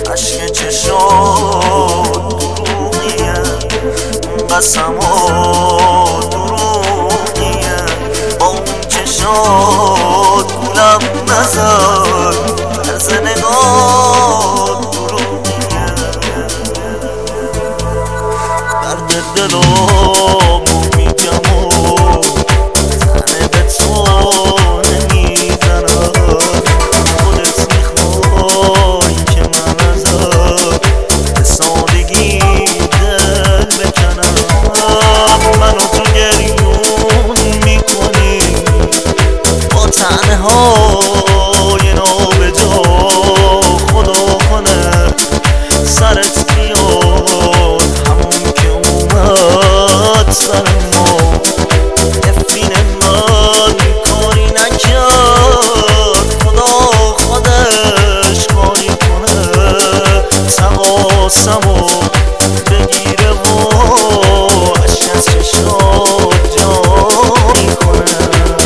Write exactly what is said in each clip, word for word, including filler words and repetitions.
عشق چشات دروغیه، قسمات دروغیه، با اون چشات گولم نزن، طرز نگات دروغیه. درد دلامو میگم و تنه به تو نمیزنم، خودت میخوای که من ازت به سادگی دل بکنم. منو تو گریون میکنی با تنه های نابجا، خدا کنه سرت بیاد همون که اومد سر ما. افین من کاری نکرد، خدا خودش کاری کنه، تقاسمو بگیره و عشق از چشات جاری کنه.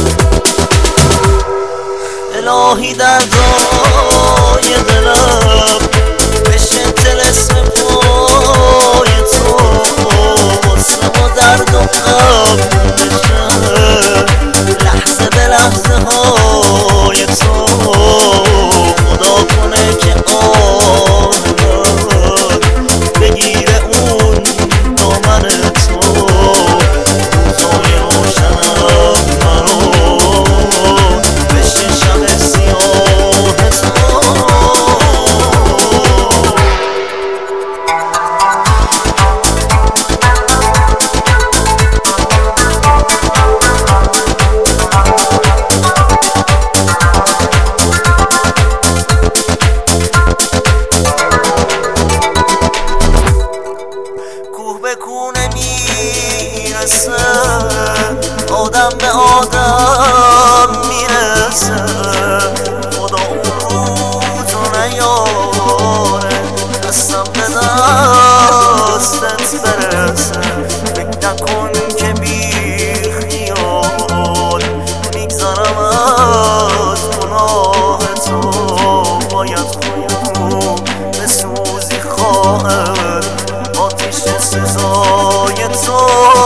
الهی دردای دلم بشه طلسم پای تو، غصه و درد و غم بشه لحظه به لحظه های تو. خدا کنه که آن من بگیره اون دامن تو، روزای روشنم منو بشه شب سیاه تو. کوه به کوه نمیرسه، آدم به آدم میرسه، خدا اون روزو نیاره دستم به دستت برسه. فکر نکن که بی خیال میگذارم از گناه تو، باید خوب بسوزی خواهد آتیش سزای تو.